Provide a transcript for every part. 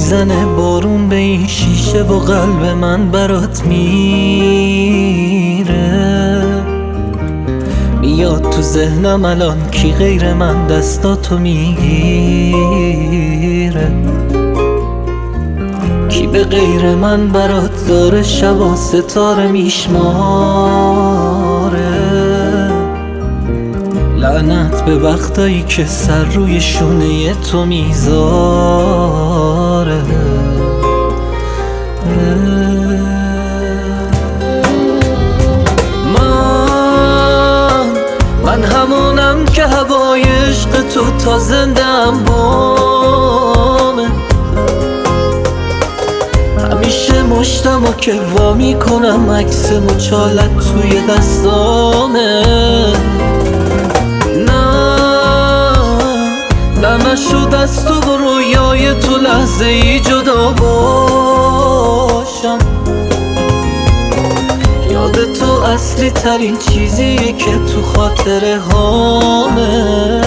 میزنه بارون به این شیشه و قلب من برات میره. میاد تو ذهنم الان کی غیر من دستاتو میگیره، کی به غیر من برات داره شبا ستاره میشماره. لعنت به وقتایی که سر روی شونه تو میذاره. من همونم که هوای عشق تو تا زندم بامه. همیشه مشتمو که وا میکنم عکس مچالت توی دستامه. نه نشد از تو و رویای تو لحظه ای جدا باشم. یاد تو اصلی ترین چیزیه که تو خاطره هامه.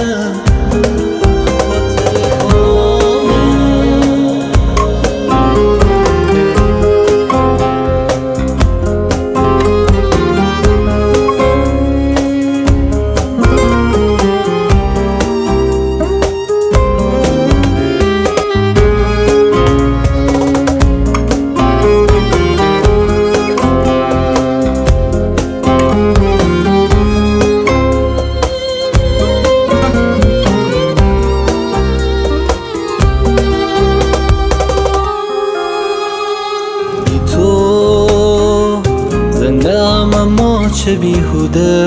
اما چه بیهوده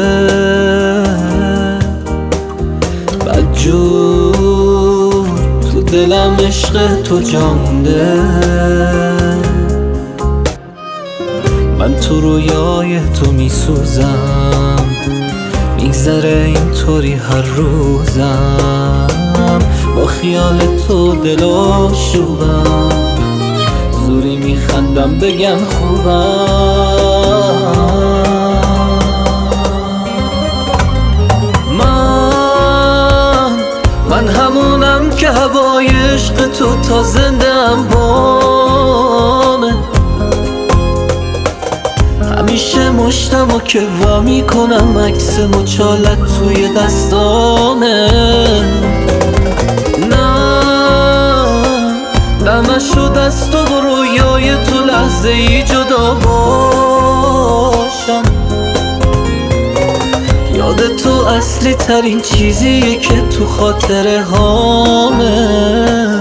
بدجور تو دلم عشق تو جانده. من تو رویای تو میسوزم، میگذره اینطوری هر روزم. با خیال تو دل آشوبم، زوری میخندم بگم خوبم. من همونم که هوای عشق تو تا زندم بامه. همیشه مشتمو که وا میکنم عکس مچالت توی دستامه. نه نشد از تو و رویای تو لحظه ای جدا باشم. یاد تو اصلی ترین چیزیه که تو خاطره هامه.